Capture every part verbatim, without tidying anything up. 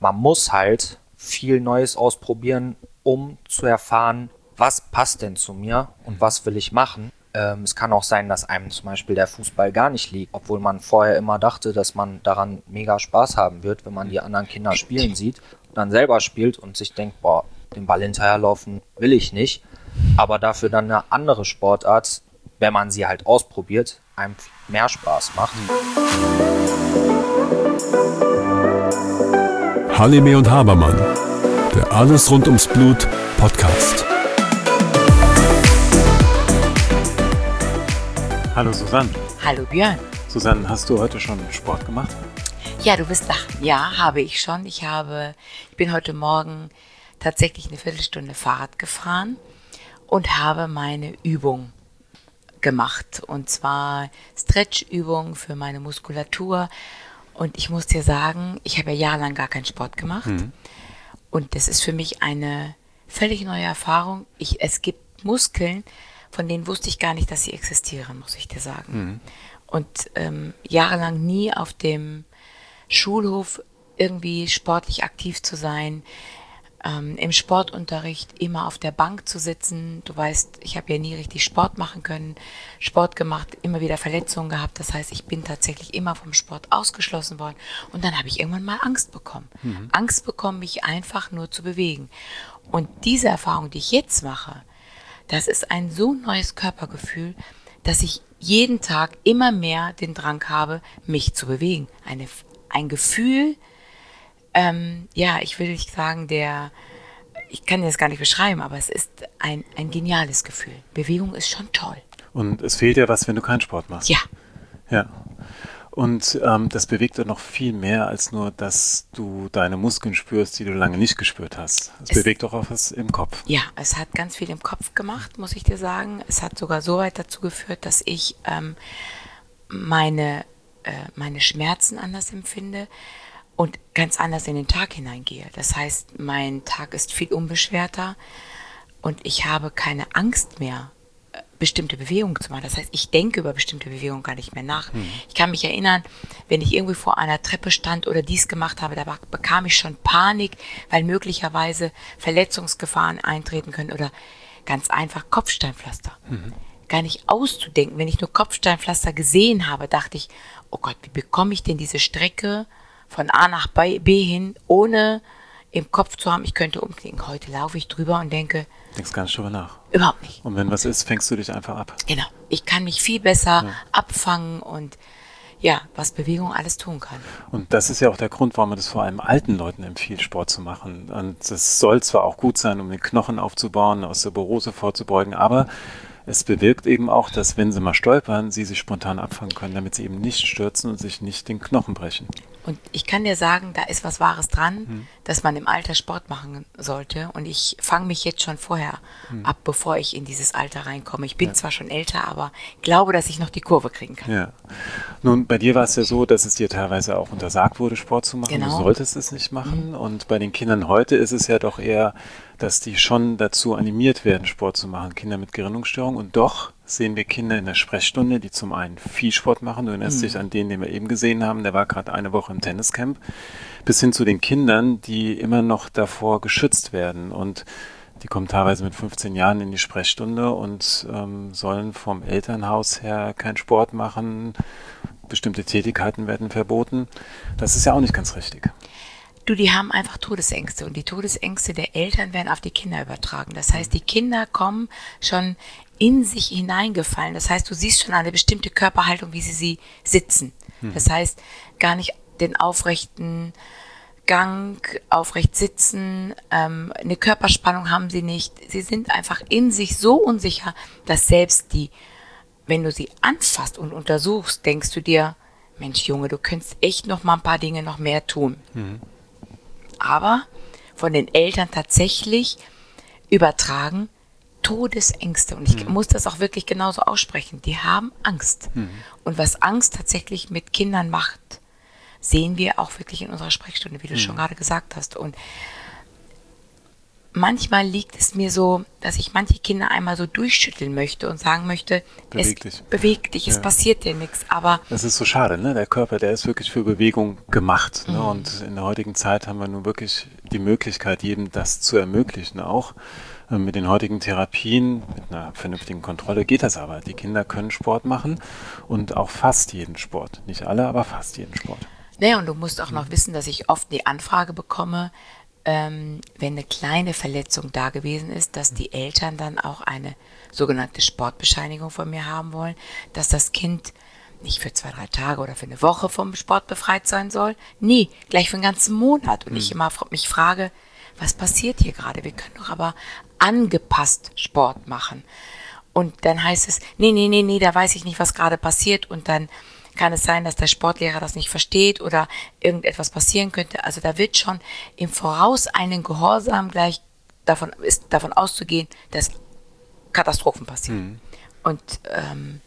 man muss halt viel Neues ausprobieren, um zu erfahren, was passt denn zu mir und was will ich machen. Ähm, es kann auch sein, dass einem zum Beispiel der Fußball gar nicht liegt, obwohl man vorher immer dachte, dass man daran mega Spaß haben wird, wenn man die anderen Kinder spielen sieht und dann selber spielt und sich denkt, boah, den Ball hinterherlaufen will ich nicht. Aber dafür dann eine andere Sportart, wenn man sie halt ausprobiert, einem mehr Spaß macht. Halime und Habermann, der Alles rund ums Blut Podcast. Hallo Susanne. Hallo Björn. Susanne, hast du heute schon Sport gemacht? Ja, du wirst lachen. Ja, habe ich schon. Ich habe, ich bin heute Morgen tatsächlich eine Viertelstunde Fahrrad gefahren und habe meine Übung gemacht. Und zwar Stretch-Übung für meine Muskulatur. Und ich muss dir sagen, ich habe ja jahrelang gar keinen Sport gemacht. Mhm. Und das ist für mich eine völlig neue Erfahrung. Ich, es gibt Muskeln, von denen wusste ich gar nicht, dass sie existieren, muss ich dir sagen. Mhm. Und ähm, jahrelang nie auf dem Schulhof irgendwie sportlich aktiv zu sein, ähm, im Sportunterricht immer auf der Bank zu sitzen. Du weißt, ich habe ja nie richtig Sport machen können, Sport gemacht, immer wieder Verletzungen gehabt. Das heißt, ich bin tatsächlich immer vom Sport ausgeschlossen worden. Und dann habe ich irgendwann mal Angst bekommen. Mhm. Angst bekommen, mich einfach nur zu bewegen. Und diese Erfahrung, die ich jetzt mache, das ist ein so neues Körpergefühl, dass ich jeden Tag immer mehr den Drang habe, mich zu bewegen. Eine, ein Gefühl, ähm, ja, ich will nicht sagen, der, ich kann das gar nicht beschreiben, aber es ist ein, ein geniales Gefühl. Bewegung ist schon toll. Und es fehlt dir was, wenn du keinen Sport machst. Ja. Ja. Und ähm, das bewegt doch noch viel mehr, als nur, dass du deine Muskeln spürst, die du lange nicht gespürt hast. Es, es bewegt doch auch was im Kopf. Ja, es hat ganz viel im Kopf gemacht, muss ich dir sagen. Es hat sogar so weit dazu geführt, dass ich ähm, meine, äh, meine Schmerzen anders empfinde und ganz anders in den Tag hineingehe. Das heißt, mein Tag ist viel unbeschwerter und ich habe keine Angst mehr, bestimmte Bewegungen zu machen. Das heißt, ich denke über bestimmte Bewegungen gar nicht mehr nach. Hm. Ich kann mich erinnern, wenn ich irgendwie vor einer Treppe stand oder dies gemacht habe, da bekam ich schon Panik, weil möglicherweise Verletzungsgefahren eintreten können oder ganz einfach Kopfsteinpflaster. Hm. Gar nicht auszudenken. Wenn ich nur Kopfsteinpflaster gesehen habe, dachte ich, oh Gott, wie bekomme ich denn diese Strecke von A nach B hin, ohne im Kopf zu haben, ich könnte umknicken. Heute laufe ich drüber und denke, denkst gar nicht drüber nach. Überhaupt nicht. Und wenn was ist, fängst du dich einfach ab. Genau. Ich kann mich viel besser ja. abfangen und ja, was Bewegung alles tun kann. Und das ist ja auch der Grund, warum man das vor allem alten Leuten empfiehlt, Sport zu machen. Und das soll zwar auch gut sein, um den Knochen aufzubauen, Osteoporose vorzubeugen, aber es bewirkt eben auch, dass wenn sie mal stolpern, sie sich spontan abfangen können, damit sie eben nicht stürzen und sich nicht den Knochen brechen. Und ich kann dir sagen, da ist was Wahres dran, hm. dass man im Alter Sport machen sollte. Und ich fange mich jetzt schon vorher hm. ab, bevor ich in dieses Alter reinkomme. Ich bin ja. zwar schon älter, aber glaube, dass ich noch die Kurve kriegen kann. Ja. Nun, bei dir war es ja so, dass es dir teilweise auch untersagt wurde, Sport zu machen. Genau. Du solltest es nicht machen. Mhm. Und bei den Kindern heute ist es ja doch eher, dass die schon dazu animiert werden, Sport zu machen. Kinder mit Gerinnungsstörung. Und doch sehen wir Kinder in der Sprechstunde, die zum einen viel Sport machen. Du erinnerst mhm. dich an den, den wir eben gesehen haben. Der war gerade eine Woche im Tenniscamp. Bis hin zu den Kindern, die immer noch davor geschützt werden. Und die kommen teilweise mit fünfzehn Jahren in die Sprechstunde und ähm, sollen vom Elternhaus her keinen Sport machen. Bestimmte Tätigkeiten werden verboten. Das ist ja auch nicht ganz richtig. Du, die haben einfach Todesängste und die Todesängste der Eltern werden auf die Kinder übertragen. Das heißt, die Kinder kommen schon in sich hineingefallen. Das heißt, du siehst schon eine bestimmte Körperhaltung, wie sie sie sitzen. Das heißt, gar nicht den aufrechten Gang, aufrecht sitzen, ähm, eine Körperspannung haben sie nicht. Sie sind einfach in sich so unsicher, dass selbst die, wenn du sie anfasst und untersuchst, denkst du dir, Mensch Junge, du könntest echt noch mal ein paar Dinge noch mehr tun. Mhm. Aber von den Eltern tatsächlich übertragen Todesängste. Und ich mhm. muss das auch wirklich genauso aussprechen. Die haben Angst. Mhm. Und was Angst tatsächlich mit Kindern macht, sehen wir auch wirklich in unserer Sprechstunde, wie du mhm. schon gerade gesagt hast. Und manchmal liegt es mir so, dass ich manche Kinder einmal so durchschütteln möchte und sagen möchte, Beweg es dich. bewegt dich, es Ja. passiert dir nichts. Aber Das ist so schade, ne? Der Körper, der ist wirklich für Bewegung gemacht. Ne? Und in der heutigen Zeit haben wir nun wirklich die Möglichkeit, jedem das zu ermöglichen auch. Ähm, Mit den heutigen Therapien, mit einer vernünftigen Kontrolle geht das aber. Die Kinder können Sport machen und auch fast jeden Sport. Nicht alle, aber fast jeden Sport. naja, und du musst auch noch wissen, dass ich oft die Anfrage bekomme, ähm, wenn eine kleine Verletzung da gewesen ist, dass die Eltern dann auch eine sogenannte Sportbescheinigung von mir haben wollen, dass das Kind nicht für zwei, drei Tage oder für eine Woche vom Sport befreit sein soll. Nee, gleich für einen ganzen Monat. Und ich immer fra- mich frage, was passiert hier gerade? Wir können doch aber angepasst Sport machen. Und dann heißt es, nee, nee, nee, nee, da weiß ich nicht, was gerade passiert. Und dann kann es sein, dass der Sportlehrer das nicht versteht oder irgendetwas passieren könnte. Also da wird schon im Voraus einen Gehorsam gleich davon, ist davon auszugehen, dass Katastrophen passieren. Und ähm,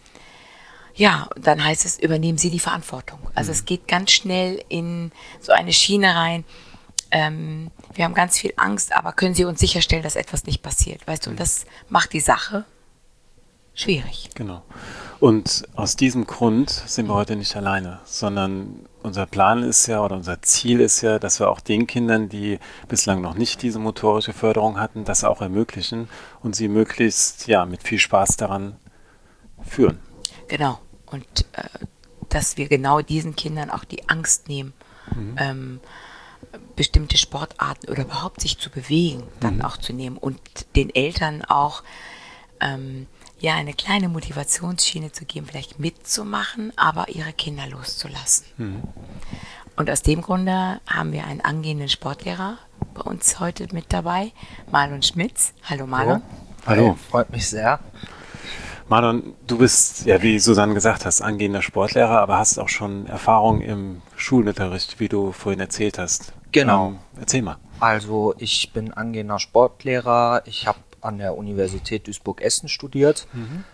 ja, dann heißt es, übernehmen Sie die Verantwortung. Also es geht ganz schnell in so eine Schiene rein. Ähm, wir haben ganz viel Angst, aber können Sie uns sicherstellen, dass etwas nicht passiert? Weißt du, und das macht die Sache schwierig. Genau. Und aus diesem Grund sind wir heute nicht alleine, sondern unser Plan ist ja oder unser Ziel ist ja, dass wir auch den Kindern, die bislang noch nicht diese motorische Förderung hatten, das auch ermöglichen und sie möglichst ja mit viel Spaß daran führen. Genau. Und äh, dass wir genau diesen Kindern auch die Angst nehmen, ähm, bestimmte Sportarten oder überhaupt sich zu bewegen, dann auch zu nehmen und den Eltern auch ähm, ja eine kleine Motivationsschiene zu geben, vielleicht mitzumachen, aber ihre Kinder loszulassen. Und aus dem Grunde haben wir einen angehenden Sportlehrer bei uns heute mit dabei, Marlon Schmitz. Hallo Marlon. Hallo. Hi, freut mich sehr. Marlon, du bist, ja wie Susanne gesagt hast, angehender Sportlehrer, aber hast auch schon Erfahrung im Schulunterricht, wie du vorhin erzählt hast. Genau. Ähm, erzähl mal. Also ich bin angehender Sportlehrer. Ich habe an der Universität Duisburg-Essen studiert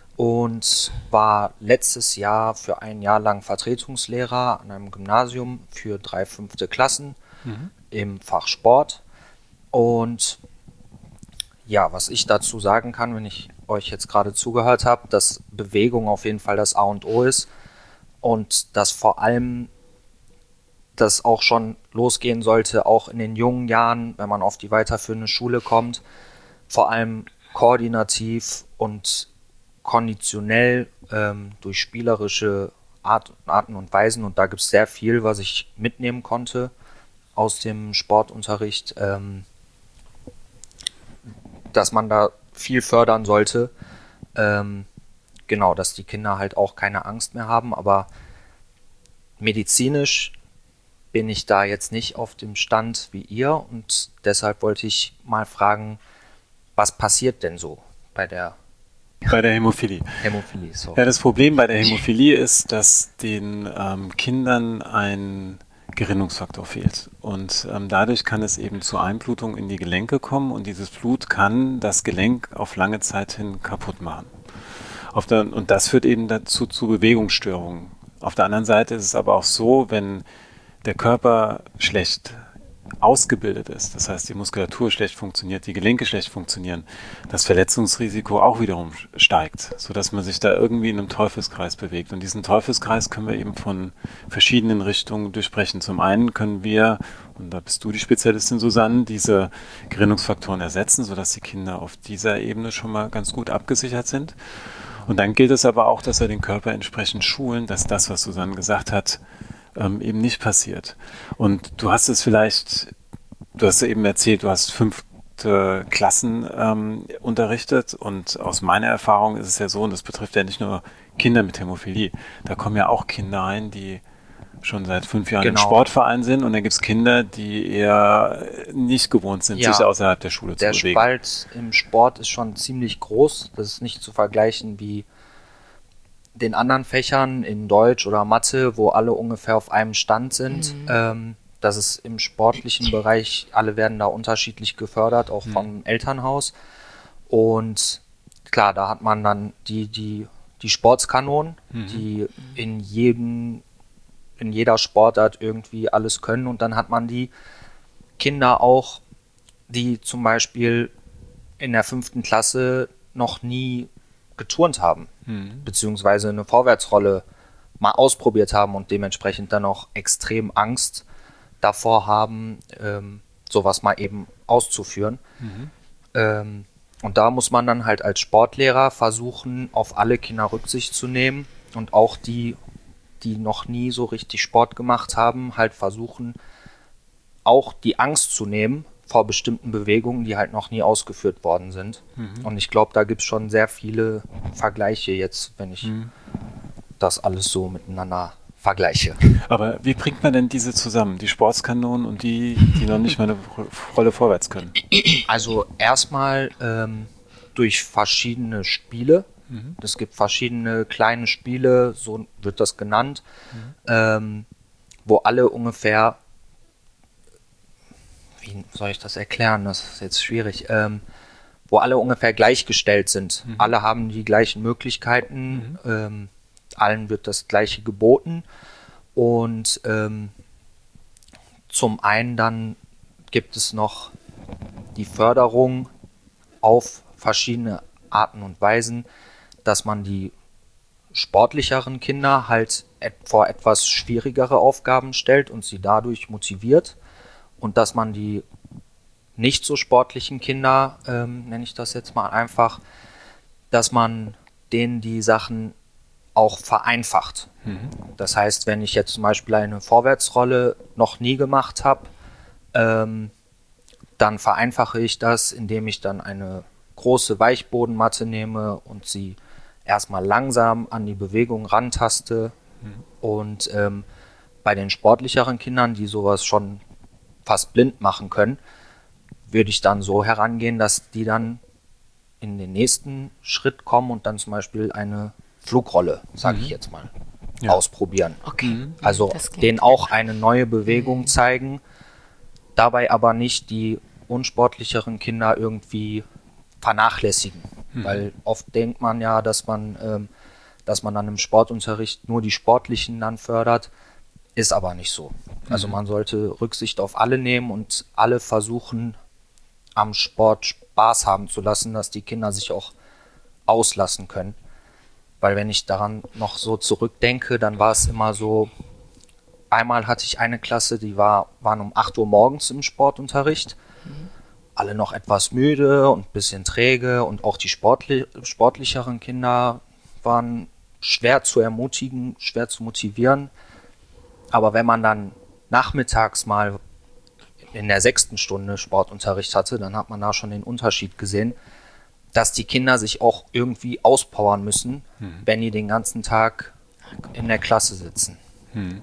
und war letztes Jahr für ein Jahr lang Vertretungslehrer an einem Gymnasium für drei fünfte Klassen im Fach Sport. Und ja, was ich dazu sagen kann, wenn ich euch jetzt gerade zugehört habe, dass Bewegung auf jeden Fall das A und O ist und dass vor allem das auch schon losgehen sollte, auch in den jungen Jahren, wenn man auf die weiterführende Schule kommt, vor allem koordinativ und konditionell ähm, durch spielerische Art, Arten und Weisen. Und da gibt es sehr viel, was ich mitnehmen konnte aus dem Sportunterricht, ähm, dass man da viel fördern sollte. Ähm, genau, dass die Kinder halt auch keine Angst mehr haben, aber medizinisch bin ich da jetzt nicht auf dem Stand wie ihr und deshalb wollte ich mal fragen, was passiert denn so bei der Bei der Hämophilie. Hämophilie? So. Ja, das Problem bei der Hämophilie ist, dass den ähm, Kindern ein Gerinnungsfaktor fehlt. Und ähm, dadurch kann es eben zu Einblutung in die Gelenke kommen und dieses Blut kann das Gelenk auf lange Zeit hin kaputt machen. Auf der, und das führt eben dazu zu Bewegungsstörungen. Auf der anderen Seite ist es aber auch so, wenn der Körper schlecht ausgebildet ist, das heißt die Muskulatur schlecht funktioniert, die Gelenke schlecht funktionieren, das Verletzungsrisiko auch wiederum steigt, sodass man sich da irgendwie in einem Teufelskreis bewegt. Und diesen Teufelskreis können wir eben von verschiedenen Richtungen durchbrechen. Zum einen können wir, und da bist du die Spezialistin Susanne, diese Gerinnungsfaktoren ersetzen, sodass die Kinder auf dieser Ebene schon mal ganz gut abgesichert sind. Und dann gilt es aber auch, dass wir den Körper entsprechend schulen, dass das, was Susanne gesagt hat, ähm, eben nicht passiert. Und du hast es vielleicht, du hast eben erzählt, du hast fünfte Klassen ähm, unterrichtet und aus meiner Erfahrung ist es ja so, und das betrifft ja nicht nur Kinder mit Hämophilie, da kommen ja auch Kinder rein, die schon seit fünf Jahren Genau. im Sportverein sind und dann gibt es Kinder, die eher nicht gewohnt sind, Ja, sich außerhalb der Schule der zu bewegen. Spalt im Sport ist schon ziemlich groß. Das ist nicht zu vergleichen wie den anderen Fächern in Deutsch oder Mathe, wo alle ungefähr auf einem Stand sind. Mhm. Ähm, das ist im sportlichen Bereich, alle werden da unterschiedlich gefördert, auch vom Elternhaus. Und klar, da hat man dann die, die, die Sportskanonen, die in jedem, in jeder Sportart irgendwie alles können. Und dann hat man die Kinder auch, die zum Beispiel in der fünften Klasse noch nie geturnt haben, mhm. beziehungsweise eine Vorwärtsrolle mal ausprobiert haben und dementsprechend dann auch extrem Angst davor haben, ähm, sowas mal eben auszuführen. Mhm. Ähm, und da muss man dann halt als Sportlehrer versuchen, auf alle Kinder Rücksicht zu nehmen und auch die, die noch nie so richtig Sport gemacht haben, halt versuchen, auch die Angst zu nehmen vor bestimmten Bewegungen, die halt noch nie ausgeführt worden sind. Mhm. Und ich glaube, da gibt es schon sehr viele Vergleiche jetzt, wenn ich mhm. das alles so miteinander vergleiche. Aber wie bringt man denn diese zusammen, die Sportskanonen und die, die noch nicht mal eine Rolle vorwärts können? Also erstmal ähm, durch verschiedene Spiele. Mhm. Es gibt verschiedene kleine Spiele, so wird das genannt, mhm. ähm, wo alle ungefähr, wie soll ich das erklären, das ist jetzt schwierig, ähm, wo alle ungefähr gleichgestellt sind. Mhm. Alle haben die gleichen Möglichkeiten, mhm. ähm, allen wird das Gleiche geboten und ähm, zum einen dann gibt es noch die Förderung auf verschiedene Arten und Weisen, dass man die sportlicheren Kinder halt et- vor etwas schwierigere Aufgaben stellt und sie dadurch motiviert und dass man die nicht so sportlichen Kinder, ähm, nenne ich das jetzt mal einfach, dass man denen die Sachen auch vereinfacht. Mhm. Das heißt, wenn ich jetzt zum Beispiel eine Vorwärtsrolle noch nie gemacht habe, ähm, dann vereinfache ich das, indem ich dann eine große Weichbodenmatte nehme und sie erstmal langsam an die Bewegung rantaste. Mhm. Und ähm, bei den sportlicheren Kindern, die sowas schon fast blind machen können, würde ich dann so herangehen, dass die dann in den nächsten Schritt kommen und dann zum Beispiel eine Flugrolle, sage mhm. ich jetzt mal, ja. ausprobieren. Okay. Also denen auch eine neue Bewegung mhm. zeigen, dabei aber nicht die unsportlicheren Kinder irgendwie vernachlässigen. Mhm. Weil oft denkt man ja, dass man, ähm, dass man dann im Sportunterricht nur die Sportlichen dann fördert, ist aber nicht so. Mhm. Also man sollte Rücksicht auf alle nehmen und alle versuchen, am Sport Spaß haben zu lassen, dass die Kinder sich auch auslassen können. Weil wenn ich daran noch so zurückdenke, dann war es immer so, einmal hatte ich eine Klasse, die war, waren um acht Uhr morgens im Sportunterricht. Mhm. Alle noch etwas müde und ein bisschen träge und auch die sportli- sportlicheren Kinder waren schwer zu ermutigen, schwer zu motivieren. Aber wenn man dann nachmittags mal in der sechsten Stunde Sportunterricht hatte, dann hat man da schon den Unterschied gesehen, dass die Kinder sich auch irgendwie auspowern müssen, hm. wenn die den ganzen Tag in der Klasse sitzen. Hm.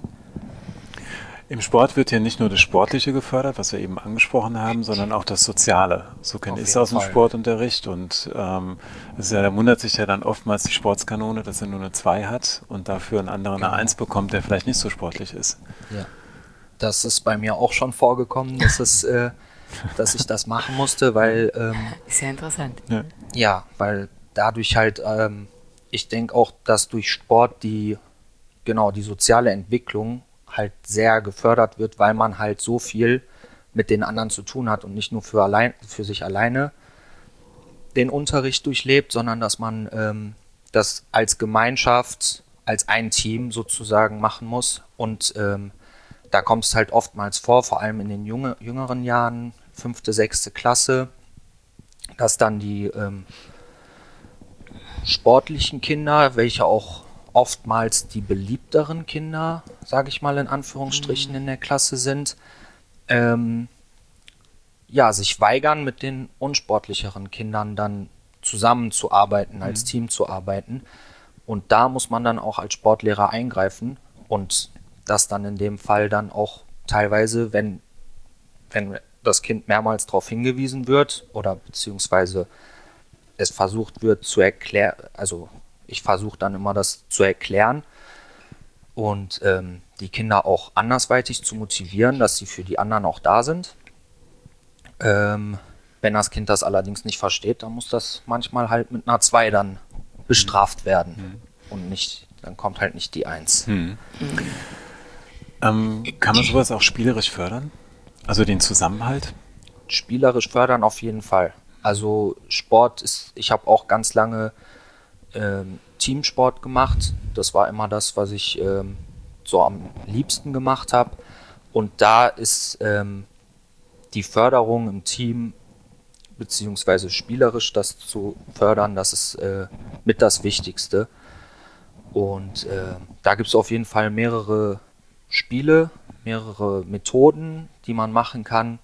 Im Sport wird ja nicht nur das Sportliche gefördert, was wir eben angesprochen haben, sondern auch das Soziale. So kenne ich es aus dem Fall. Sportunterricht. Und ähm, das ist ja, da wundert sich ja dann oftmals die Sportskanone, dass er nur eine zwei hat und dafür einen anderen genau. eine eins bekommt, der vielleicht nicht so sportlich ist. Ja, das ist bei mir auch schon vorgekommen, dass, es, äh, dass ich das machen musste, weil... Ähm, ist ja interessant. Ja, ja weil dadurch halt, ähm, ich denke auch, dass durch Sport die, genau, die soziale Entwicklung halt sehr gefördert wird, weil man halt so viel mit den anderen zu tun hat und nicht nur für, allein, für sich alleine den Unterricht durchlebt, sondern dass man ähm, das als Gemeinschaft, als ein Team sozusagen machen muss. Und ähm, da kommt es halt oftmals vor, vor allem in den junge, jüngeren Jahren, fünfte, sechste Klasse, dass dann die ähm, sportlichen Kinder, welche auch oftmals die beliebteren Kinder, sage ich mal in Anführungsstrichen, in der Klasse sind, ähm, ja, sich weigern, mit den unsportlicheren Kindern dann zusammenzuarbeiten, mhm. als Team zu arbeiten. Und da muss man dann auch als Sportlehrer eingreifen und das dann in dem Fall dann auch teilweise, wenn, wenn das Kind mehrmals darauf hingewiesen wird oder beziehungsweise es versucht wird zu erklären, also ich versuche dann immer das zu erklären und ähm, die Kinder auch andersweitig zu motivieren, dass sie für die anderen auch da sind. Ähm, wenn das Kind das allerdings nicht versteht, dann muss das manchmal halt mit einer zwei dann bestraft werden mhm. und nicht, dann kommt halt nicht die eins. Mhm. Mhm. Ähm, kann man sowas auch spielerisch fördern? Also den Zusammenhalt? spielerisch fördern auf jeden Fall. Also Sport ist, ich habe auch ganz lange ähm, Teamsport gemacht. Das war immer das, was ich ähm, so am liebsten gemacht habe. Und da ist ähm, die Förderung im Team, beziehungsweise spielerisch das zu fördern, das ist äh, mit das Wichtigste. Und äh, da gibt es auf jeden Fall mehrere Spiele, mehrere Methoden, die man machen kann.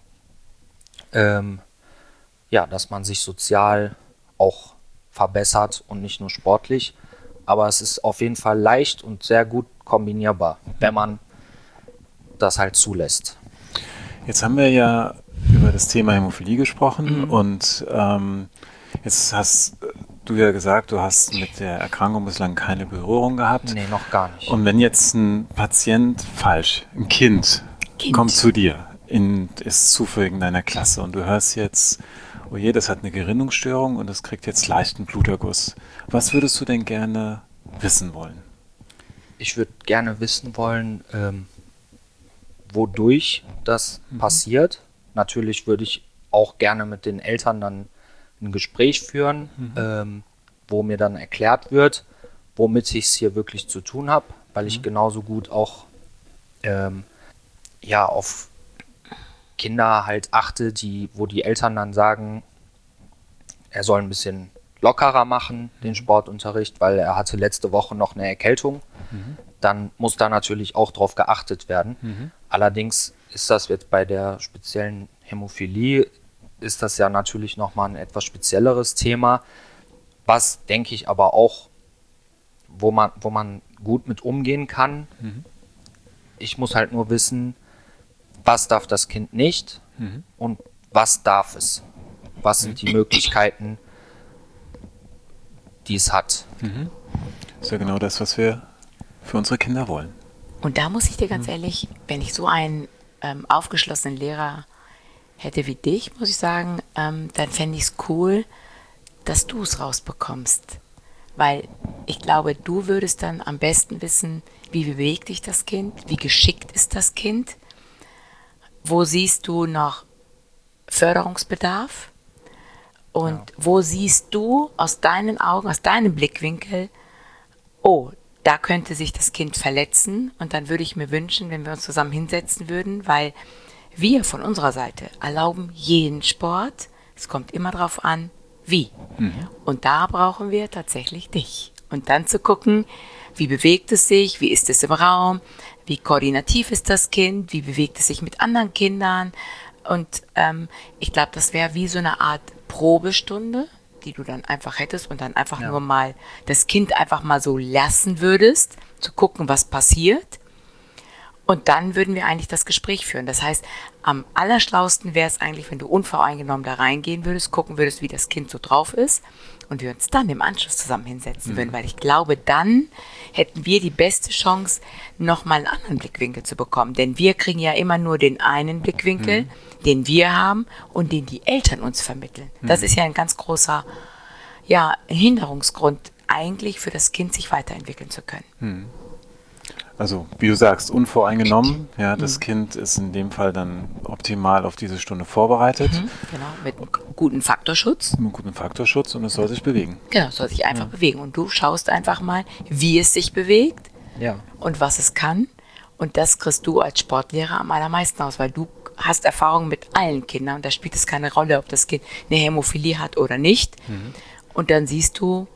Ähm, ja, dass man sich sozial auch verbessert und nicht nur sportlich. Aber es ist auf jeden Fall leicht und sehr gut kombinierbar, wenn man das halt zulässt. Jetzt haben wir ja über das Thema Hämophilie gesprochen Mhm. und ähm, jetzt hast du ja gesagt, du hast mit der Erkrankung bislang keine Berührung gehabt. Nee, noch gar nicht. Und wenn jetzt ein Patient, falsch, ein Kind, Kind. kommt zu dir, in, ist zufällig in deiner Klasse und du hörst jetzt, oh je, das hat eine Gerinnungsstörung und das kriegt jetzt leichten Bluterguss. Was würdest du denn gerne wissen wollen? Ich würde gerne wissen wollen, ähm, wodurch das Mhm. passiert. Natürlich würde ich auch gerne mit den Eltern dann ein Gespräch führen, Mhm. ähm, wo mir dann erklärt wird, womit ich es hier wirklich zu tun habe, weil ich Mhm. genauso gut auch ähm, ja, auf Kinder halt achte, die, wo die Eltern dann sagen, er soll ein bisschen lockerer machen, den Sportunterricht, weil er hatte letzte Woche noch eine Erkältung. Mhm. Dann muss da natürlich auch drauf geachtet werden. Mhm. Allerdings ist das jetzt bei der speziellen Hämophilie, ist das ja natürlich nochmal ein etwas spezielleres Thema, was, denke ich, aber auch, wo man, wo man gut mit umgehen kann. Mhm. Ich muss halt nur wissen, was darf das Kind nicht Mhm. und was darf es. Was sind die Möglichkeiten, die es hat. Mhm. Das ist ja genau das, was wir für unsere Kinder wollen. Und da muss ich dir ganz ehrlich, wenn ich so einen ähm, aufgeschlossenen Lehrer hätte wie dich, muss ich sagen, ähm, dann fände ich es cool, dass du es rausbekommst. Weil ich glaube, du würdest dann am besten wissen, wie bewegt dich das Kind, wie geschickt ist das Kind, wo siehst du noch Förderungsbedarf und Ja. wo siehst du aus deinen Augen, aus deinem Blickwinkel, oh, da könnte sich das Kind verletzen und dann würde ich mir wünschen, wenn wir uns zusammen hinsetzen würden, weil wir von unserer Seite erlauben jeden Sport, es kommt immer darauf an, wie. Und da brauchen wir tatsächlich dich. Und dann zu gucken, wie bewegt es sich, wie ist es im Raum, wie koordinativ ist das Kind, wie bewegt es sich mit anderen Kindern. Und ähm, ich glaube, das wäre wie so eine Art Probestunde, die du dann einfach hättest und dann einfach Ja. nur mal das Kind einfach mal so lassen würdest, zu gucken, was passiert. Und dann würden wir eigentlich das Gespräch führen. Das heißt, am allerschlausten wäre es eigentlich, wenn du unvoreingenommen da reingehen würdest, gucken würdest, wie das Kind so drauf ist und wir uns dann im Anschluss zusammen hinsetzen würden. Weil ich glaube, dann hätten wir die beste Chance, nochmal einen anderen Blickwinkel zu bekommen. Denn wir kriegen ja immer nur den einen Blickwinkel, den wir haben und den die Eltern uns vermitteln. Das ist ja ein ganz großer ja, Hinderungsgrund eigentlich für das Kind, sich weiterentwickeln zu können. Also, wie du sagst, unvoreingenommen. Ja, das Kind ist in dem Fall dann optimal auf diese Stunde vorbereitet. Mhm, genau, mit einem guten Faktorschutz. Mit einem guten Faktorschutz und es soll sich bewegen. Genau, soll sich einfach bewegen. Und du schaust einfach mal, wie es sich bewegt Ja. und was es kann. Und das kriegst du als Sportlehrer am allermeisten aus, weil du hast Erfahrung mit allen Kindern. Und da spielt es keine Rolle, ob das Kind eine Hämophilie hat oder nicht. Und dann siehst du,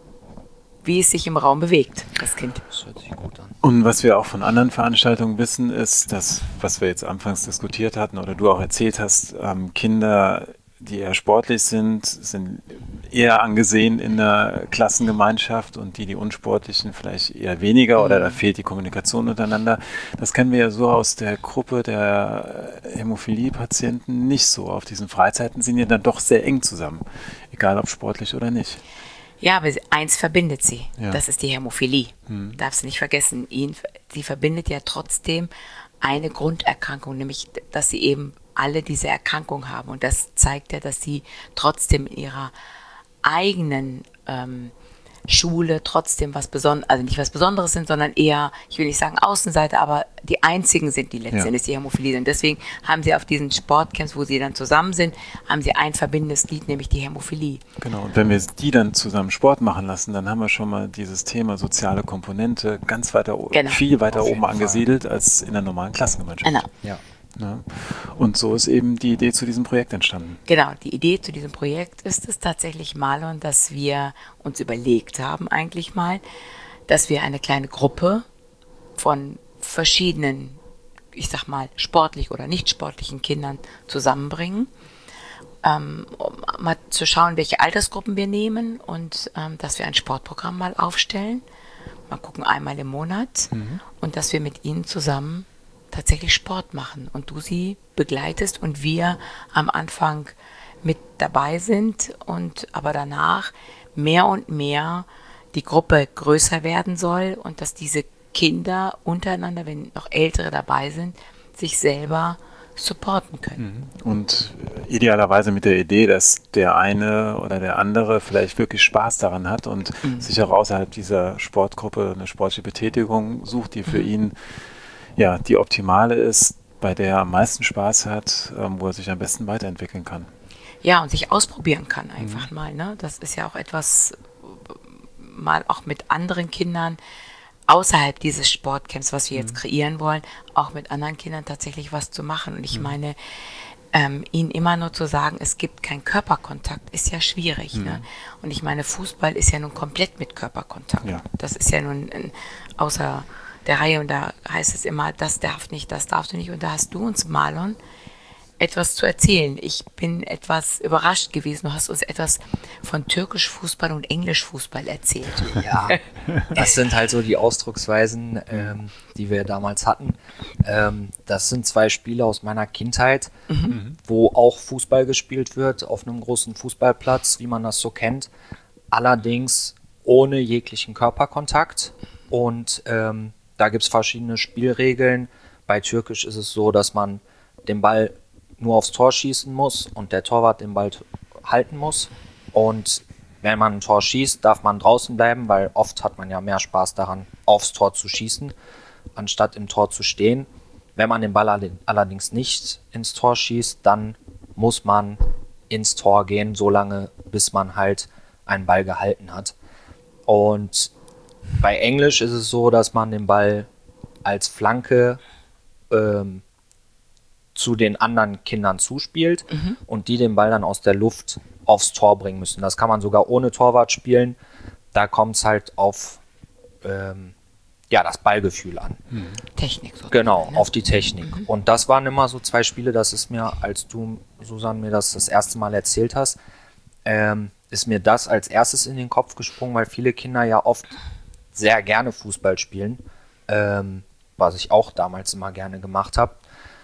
wie es sich im Raum bewegt, das Kind. Das hört sich gut an. Und was wir auch von anderen Veranstaltungen wissen, ist, dass, was wir jetzt anfangs diskutiert hatten oder du auch erzählt hast, ähm, Kinder, die eher sportlich sind, sind eher angesehen in der Klassengemeinschaft und die, die unsportlichen, vielleicht eher weniger oder da fehlt die Kommunikation untereinander. Das kennen wir ja so aus der Gruppe der Hämophilie-Patienten nicht so. Auf diesen Freizeiten sind ja dann doch sehr eng zusammen, egal ob sportlich oder nicht. Ja, aber eins verbindet sie. Ja. Das ist die Hämophilie. Darfst du nicht vergessen. Ihn, sie verbindet ja trotzdem eine Grunderkrankung, nämlich, dass sie eben alle diese Erkrankung haben. Und das zeigt ja, dass sie trotzdem in ihrer eigenen ähm, Schule trotzdem was Besonderes, also nicht was Besonderes sind, sondern eher, ich will nicht sagen Außenseiter, aber die einzigen sind, die letztendlich ja. die Hämophilie sind. Deswegen haben sie auf diesen Sportcamps, wo sie dann zusammen sind, haben sie ein verbindendes Glied, nämlich die Hämophilie. Genau, und wenn wir die dann zusammen Sport machen lassen, dann haben wir schon mal dieses Thema soziale Komponente ganz weiter, genau. viel weiter oben angesiedelt als in der normalen Klassengemeinschaft. Genau. Ja. Ja. Und so ist eben die Idee zu diesem Projekt entstanden. Genau, die Idee zu diesem Projekt ist es tatsächlich, Marlon, dass wir uns überlegt haben eigentlich mal, dass wir eine kleine Gruppe von verschiedenen, ich sag mal, sportlich oder nicht sportlichen Kindern zusammenbringen, ähm, um mal zu schauen, welche Altersgruppen wir nehmen und ähm, dass wir ein Sportprogramm mal aufstellen, mal gucken einmal im Monat mhm. und dass wir mit ihnen zusammen tatsächlich Sport machen und du sie begleitest und wir am Anfang mit dabei sind und aber danach mehr und mehr die Gruppe größer werden soll und dass diese Kinder untereinander, wenn noch Ältere dabei sind, sich selber supporten können. Und idealerweise mit der Idee, dass der eine oder der andere vielleicht wirklich Spaß daran hat und mhm. sich auch außerhalb dieser Sportgruppe eine sportliche Betätigung sucht, die für mhm. ihn ja, die optimale ist, bei der er am meisten Spaß hat, ähm, wo er sich am besten weiterentwickeln kann. Ja, und sich ausprobieren kann einfach mhm. mal. Ne? Das ist ja auch etwas, mal auch mit anderen Kindern außerhalb dieses Sportcamps, was wir mhm. jetzt kreieren wollen, auch mit anderen Kindern tatsächlich was zu machen. Und ich mhm. meine, ähm, ihnen immer nur zu sagen, es gibt keinen Körperkontakt, ist ja schwierig. Mhm. Ne? Und ich meine, Fußball ist ja nun komplett mit Körperkontakt. Ja. Das ist ja nun ein, außer der Reihe und da heißt es immer, das darf nicht, das darfst du nicht. Und da hast du uns, Marlon, etwas zu erzählen. Ich bin etwas überrascht gewesen. Du hast uns etwas von Türkisch-Fußball und Englisch-Fußball erzählt. Ja, das sind halt so die Ausdrucksweisen, ähm, die wir damals hatten. Ähm, das sind zwei Spiele aus meiner Kindheit, mhm. wo auch Fußball gespielt wird, auf einem großen Fußballplatz, wie man das so kennt. Allerdings ohne jeglichen Körperkontakt. Und ähm, da gibt es verschiedene Spielregeln. Bei Türkisch ist es so, dass man den Ball nur aufs Tor schießen muss und der Torwart den Ball halten muss. Und wenn man ein Tor schießt, darf man draußen bleiben, weil oft hat man ja mehr Spaß daran, aufs Tor zu schießen, anstatt im Tor zu stehen. Wenn man den Ball allerdings nicht ins Tor schießt, dann muss man ins Tor gehen, solange bis man halt einen Ball gehalten hat. Und bei Englisch ist es so, dass man den Ball als Flanke ähm, zu den anderen Kindern zuspielt mhm. und die den Ball dann aus der Luft aufs Tor bringen müssen. Das kann man sogar ohne Torwart spielen. Da kommt es halt auf ähm, ja, das Ballgefühl an. Mhm. Technik sozusagen. Genau, ne? auf die Technik. Mhm. Und das waren immer so zwei Spiele, das ist mir, als du, Susanne, mir das das erste Mal erzählt hast, ähm, ist mir das als erstes in den Kopf gesprungen, weil viele Kinder ja oft sehr gerne Fußball spielen, ähm, was ich auch damals immer gerne gemacht habe.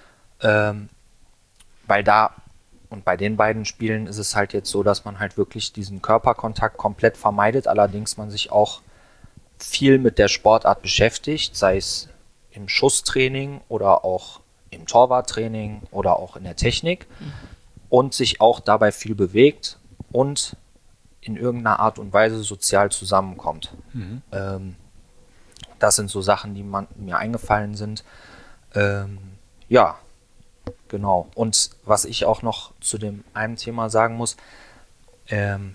Ähm, weil da und bei den beiden Spielen ist es halt jetzt so, dass man halt wirklich diesen Körperkontakt komplett vermeidet, allerdings man sich auch viel mit der Sportart beschäftigt, sei es im Schusstraining oder auch im Torwarttraining oder auch in der Technik mhm. und sich auch dabei viel bewegt und in irgendeiner Art und Weise sozial zusammenkommt. Mhm. Ähm, das sind so Sachen, die man, mir eingefallen sind. Ähm, ja, genau. Und was ich auch noch zu dem einen Thema sagen muss, ähm,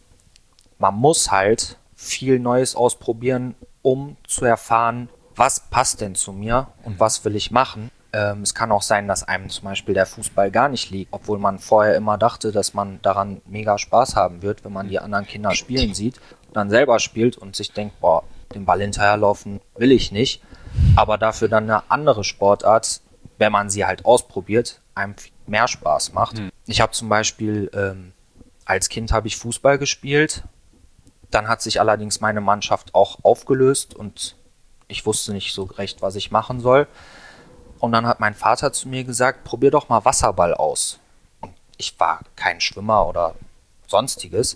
man muss halt viel Neues ausprobieren, um zu erfahren, was passt denn zu mir und was will ich machen. Ähm, es kann auch sein, dass einem zum Beispiel der Fußball gar nicht liegt, obwohl man vorher immer dachte, dass man daran mega Spaß haben wird, wenn man die anderen Kinder spielen sieht und dann selber spielt und sich denkt, boah, den Ball hinterherlaufen will ich nicht, aber dafür dann eine andere Sportart, wenn man sie halt ausprobiert, einem mehr Spaß macht. Mhm. Ich habe zum Beispiel, ähm, als Kind habe ich Fußball gespielt, dann hat sich allerdings meine Mannschaft auch aufgelöst und ich wusste nicht so recht, was ich machen soll. Und dann hat mein Vater zu mir gesagt, probier doch mal Wasserball aus. Und ich war kein Schwimmer oder sonstiges.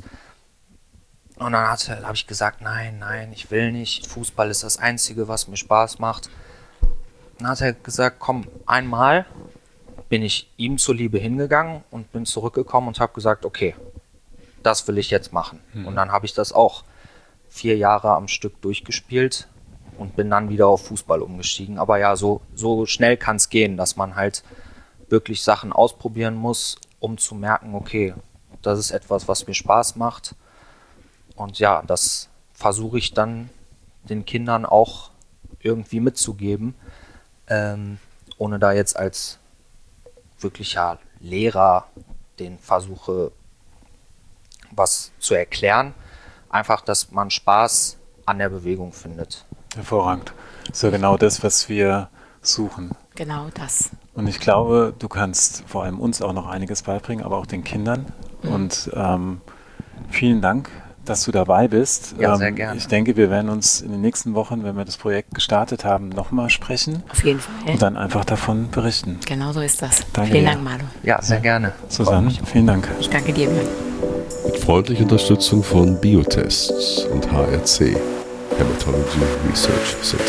Und dann habe ich gesagt, nein, nein, ich will nicht. Fußball ist das Einzige, was mir Spaß macht. Dann hat er gesagt, komm, einmal bin ich ihm zuliebe hingegangen und bin zurückgekommen und habe gesagt, okay, das will ich jetzt machen. Mhm. Und dann habe ich das auch vier Jahre am Stück durchgespielt und bin dann wieder auf Fußball umgestiegen. Aber ja, so, so schnell kann es gehen, dass man halt wirklich Sachen ausprobieren muss, um zu merken, okay, das ist etwas, was mir Spaß macht. Und ja, das versuche ich dann den Kindern auch irgendwie mitzugeben, ähm, ohne da jetzt als wirklicher Lehrer den versuche, was zu erklären. Einfach, dass man Spaß an der Bewegung findet. Hervorragend. Das ist ja genau das, was wir suchen. Genau das. Und ich glaube, du kannst vor allem uns auch noch einiges beibringen, aber auch den Kindern. Mhm. Und ähm, vielen Dank, dass du dabei bist. Ja, ähm, sehr gerne. Ich denke, wir werden uns in den nächsten Wochen, wenn wir das Projekt gestartet haben, nochmal sprechen. Auf jeden Fall. Und dann einfach davon berichten. Genau so ist das. Danke vielen dir. Dank, Marlo. Ja, sehr ja. gerne. Susanne, vielen Dank. Ich danke dir, Björn. Mit freundlicher Unterstützung von Biotests und H R C, Hematology Research Center.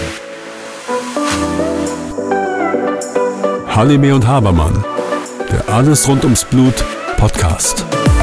Halime und Habermann, der Alles rund ums Blut Podcast.